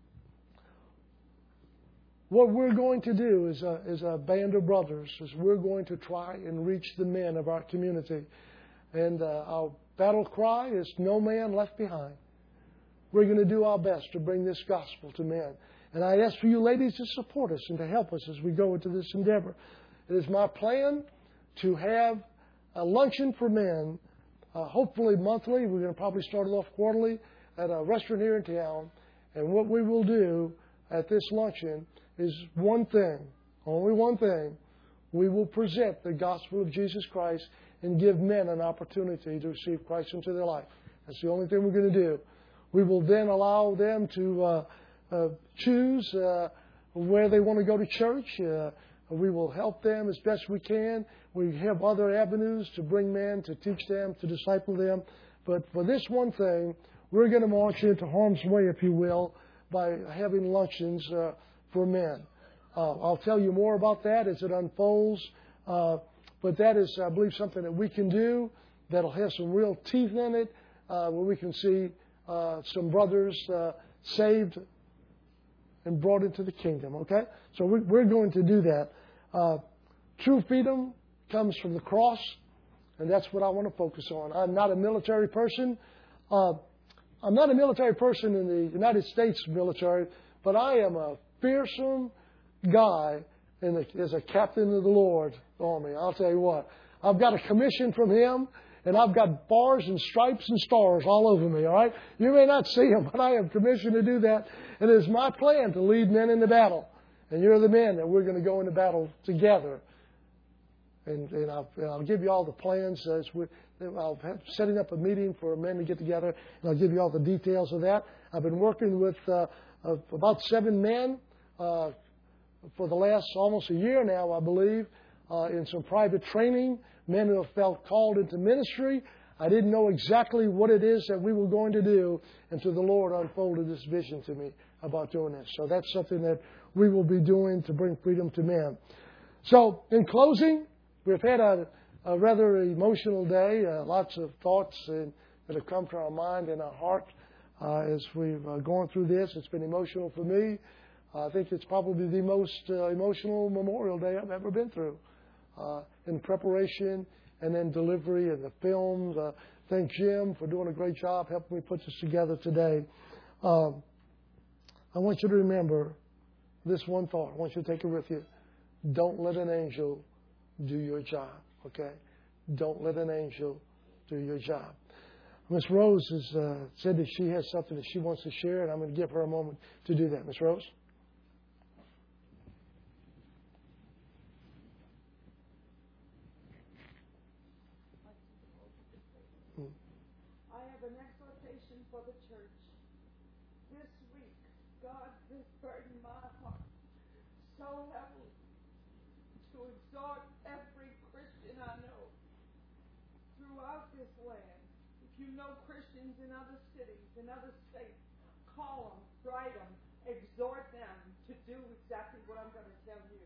what we're going to do as a, as a band of brothers is we're going to try and reach the men of our community. And uh, our battle cry is no man left behind. We're going to do our best to bring this gospel to men. And I ask for you ladies to support us and to help us as we go into this endeavor. It is my plan to have a luncheon for men, uh, hopefully monthly. We're going to probably start it off quarterly at a restaurant here in town. And what we will do at this luncheon is one thing, only one thing. We will present the gospel of Jesus Christ and give men an opportunity to receive Christ into their life. That's the only thing we're going to do. We will then allow them to uh, uh, choose uh, where they want to go to church. Uh, we will help them as best we can. We have other avenues to bring men, to teach them, to disciple them. But for this one thing, we're going to march into harm's way, if you will, by having luncheons uh, for men. Uh, I'll tell you more about that as it unfolds. Uh, but that is, I believe, something that we can do that'll have some real teeth in it, uh, where we can see uh, some brothers uh, saved and brought into the kingdom. Okay? So we, we're going to do that. Uh, true freedom comes from the cross, and that's what I want to focus on. I'm not a military person. Uh, I'm not a military person in the United States military, but I am a fearsome guy in the, as a captain of the Lord Army. I'll tell you what. I've got a commission from Him, and I've got bars and stripes and stars all over me, all right? You may not see them, but I am commissioned to do that. And it is my plan to lead men into battle And you're the men that we're going to go into battle together. And, and I'll, I'll give you all the plans. As we, I'll have setting up a meeting for men to get together, and I'll give you all the details of that. I've been working with uh, uh, about seven men uh, for the last almost a year now, I believe, uh, in some private training, men who have felt called into ministry. I didn't know exactly what it is that we were going to do until the Lord unfolded this vision to me about doing this. So that's something that we will be doing to bring freedom to men. So in closing, we've had a, a rather emotional day, uh, lots of thoughts and, that have come to our mind and our heart uh, as we've uh, gone through this. It's been emotional for me. Uh, I think it's probably the most uh, emotional Memorial Day I've ever been through uh, in preparation and then delivery and the films. Uh, thank Jim for doing a great job helping me put this together today. Um, I want you to remember this one thought. I want you to take it with you. Don't let an angel do your job, okay? Don't let an angel do your job. Miss Rose has uh, said that she has something that she wants to share, and I'm going to give her a moment to do that. Miss Rose? I have an exhortation for the church. This week, God has burdened my heart so heavily to exhort every Christian I know throughout this land. If you know Christians in other cities, in other states, call them, write them, exhort them to do exactly what I'm going to tell you.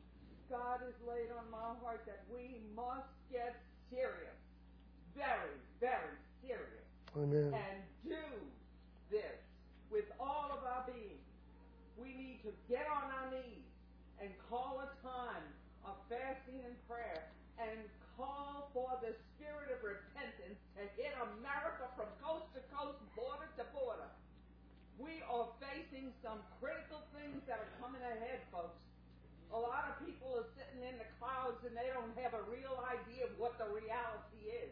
God has laid on my heart that we must get serious, very, very serious, Amen. and do this with all of our being. We need to get on our knees and call a time of fasting and prayer and call for the spirit of repentance to hit America from coast to coast, border to border. We are facing some critical things that are coming ahead, folks. A lot of people are sitting in the clouds and they don't have a real idea of what the reality is.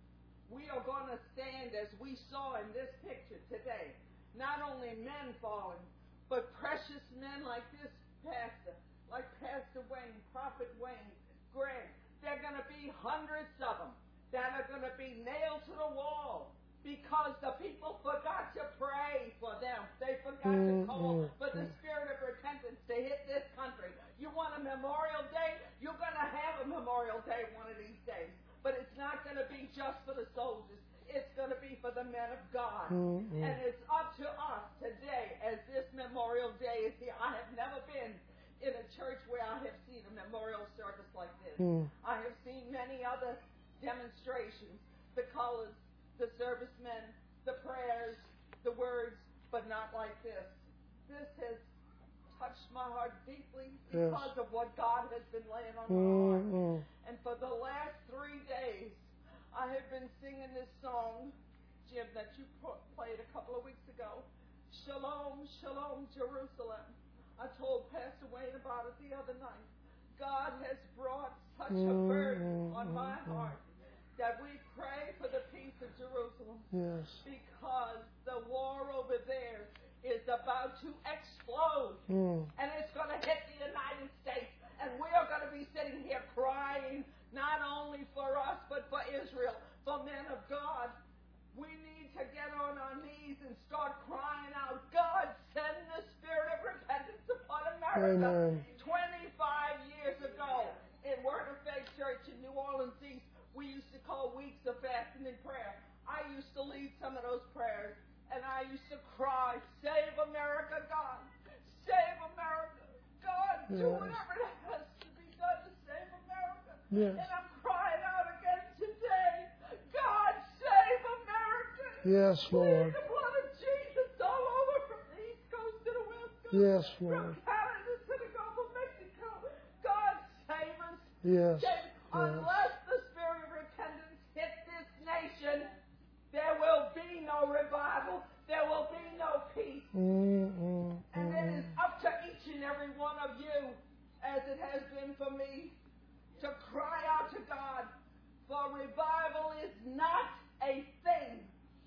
We are going to stand, as we saw in this picture today, not only men falling, but precious men like this pastor, like Pastor Wayne, Prophet Wayne, Greg. There are going to be hundreds of them that are going to be nailed to the wall because the people forgot to pray for them. They forgot to call for the spirit of repentance to hit this country. You want a Memorial Day? You're going to have a Memorial Day one of these days. But it's not going to be just for the soldiers. It's going to be for the men of God. Mm-hmm. And it's up to us today as this Memorial Day is here. I have never been in a church where I have seen a memorial service like this. Mm. I have seen many other demonstrations, the colors, the servicemen, the prayers, the words, but not like this. This has touched my heart deeply because yes. of what God has been laying on my heart. Mm-hmm. And for the last three days, I have been singing this song, Jim, that you played a couple of weeks ago. Shalom, shalom, Jerusalem. I told Pastor Wayne about it the other night. God has brought such a burden on my heart that we pray for the peace of Jerusalem. Yes. Because the war over there is about to explode. Mm. And it's going to hit the United States. And we are going to be sitting here crying, not only for us, but for Israel, for men of God. We need to get on our knees and start crying out, God, send the spirit of repentance upon America. Amen. twenty-five years ago, in Word of Faith Church in New Orleans East, we used to call weeks of fasting and prayer. I used to lead some of those prayers, and I used to cry, save America, God. Save America. God, yes. do whatever it has to be done to save America. Yes. And I'm crying out again today, God, save America. Yes, Lord. Plead the blood of Jesus all over from the East Coast to the West Coast. Yes, Lord. From Canada to the Gulf of Mexico. God, save us. Yes. Save, yes. Unless the spirit of repentance hit this nation, there will be no revival. There will be no peace. Mm-hmm. And it is up to each and every one of you, as it has been for me, to cry out to God. For revival is not a thing.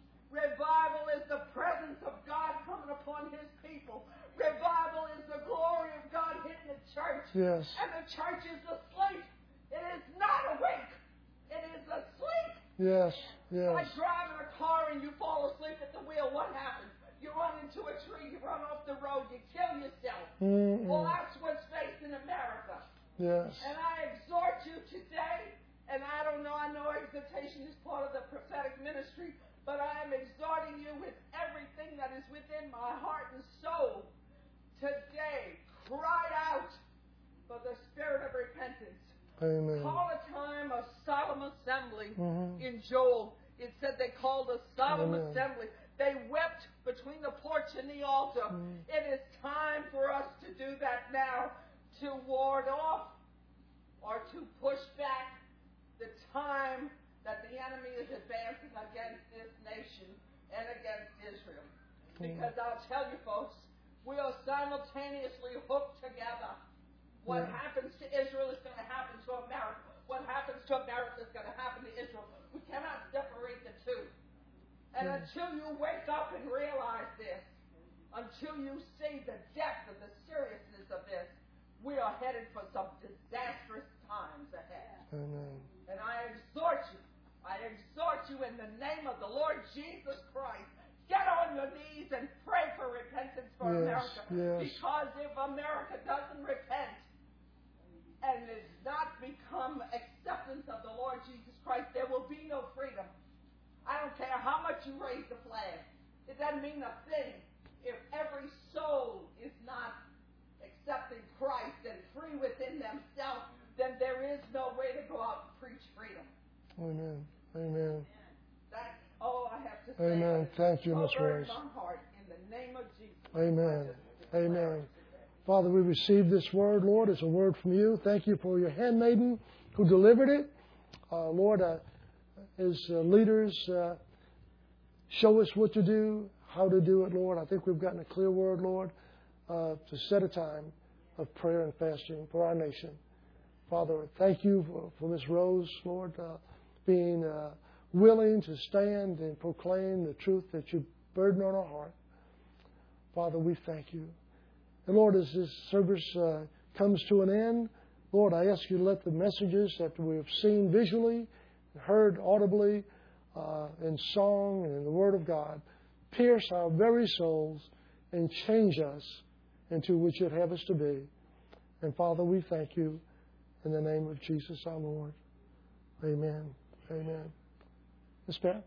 Revival is the presence of God coming upon His people. Revival is the glory of God hitting church. Yes. And the church is asleep. It is not awake. It is asleep. Yes. Yes. Like driving a car and you fall asleep at the wheel. What happens? You run into a tree. You run off the road. You kill yourself. Mm-mm. Well, that's what's facing America. Yes. And I exhort you today, and I don't know, I know exhortation is part of the prophetic ministry, but I am exhorting you with everything that is within my heart and soul. Today, cry out for the spirit of repentance. Amen. Call a time of solemn assembly. Mm-hmm. In Joel, it said they called a solemn Amen. assembly. They wept between the porch and the altar. Mm-hmm. It is time for us to do that now, to ward off or to push back the time that the enemy is advancing against this nation and against Israel. Because I'll tell you folks, we are simultaneously hooked together. What Yeah. happens to Israel is going to happen to America. What happens to America is going to happen to Israel. We cannot separate the two. And Yeah. until you wake up and realize this, until you see the depth of the seriousness of this, we are headed for some disastrous times ahead. Amen. And I exhort you, I exhort you in the name of the Lord Jesus Christ, get on your knees and pray for repentance for Yes, America. yes. Because if America doesn't repent and does not become acceptance of the Lord Jesus Christ, there will be no freedom. I don't care how much you raise the flag. It doesn't mean a thing if every soul is not accepting Christ and free within themselves, then there is no way to go out and preach freedom. Amen. Amen. That's all I have to say. Amen. Thank you, Miss Over in Rose. my heart, in the name of Jesus. Amen. Amen. Father, we receive this word, Lord. It's a word from you. Thank you for your handmaiden who delivered it. Uh, Lord, uh, as uh, leaders, uh, show us what to do, how to do it, Lord. I think we've gotten a clear word, Lord, uh, to set a time of prayer and fasting for our nation. Father, thank you for, for Miss Rose, Lord, uh, being uh, willing to stand and proclaim the truth that you burden on our heart. Father, we thank you. And Lord, as this service uh, comes to an end, Lord, I ask you to let the messages that we have seen visually, heard audibly, uh, in song and in the Word of God, pierce our very souls and change us into which you'd have us to be. And Father, we thank you in the name of Jesus our Lord. Amen. Amen. Miss Pat?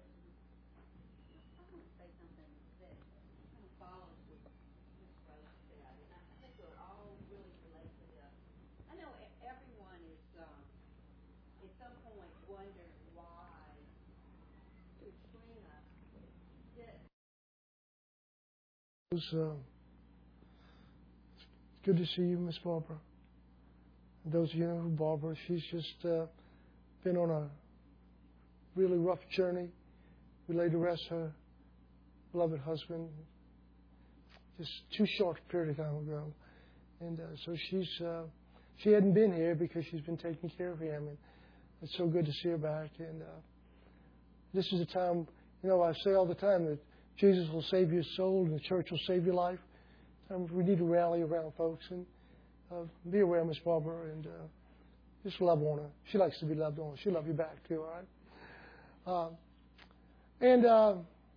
It was uh, good to see you, Miss Barbara. And those of you who know Barbara, she's just uh, been on a really rough journey. We laid to rest her beloved husband just too short a period of time ago. And uh, so she's uh, she hadn't been here because she's been taking care of him. And it's so good to see her back. And uh, this is a time, you know, I say all the time that Jesus will save your soul and the church will save your life. Um, we need to rally around folks and uh, be aware of Miss Barbara and uh, just love on her. She likes to be loved on. She'll love you back too, all right? Uh, and uh,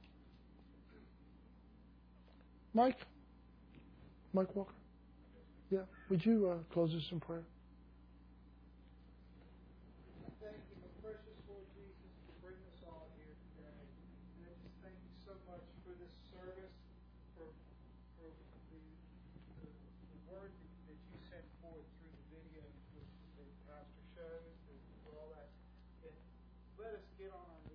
Mike? Mike Walker? Yeah. Would you uh, close us in prayer? Thank you, my precious Lord Jesus, for bringing us all here today. And I just thank you so much for this service, for, for the, the, the word that, that you sent forth through the video which the pastor showed, and for all that. And let us get on our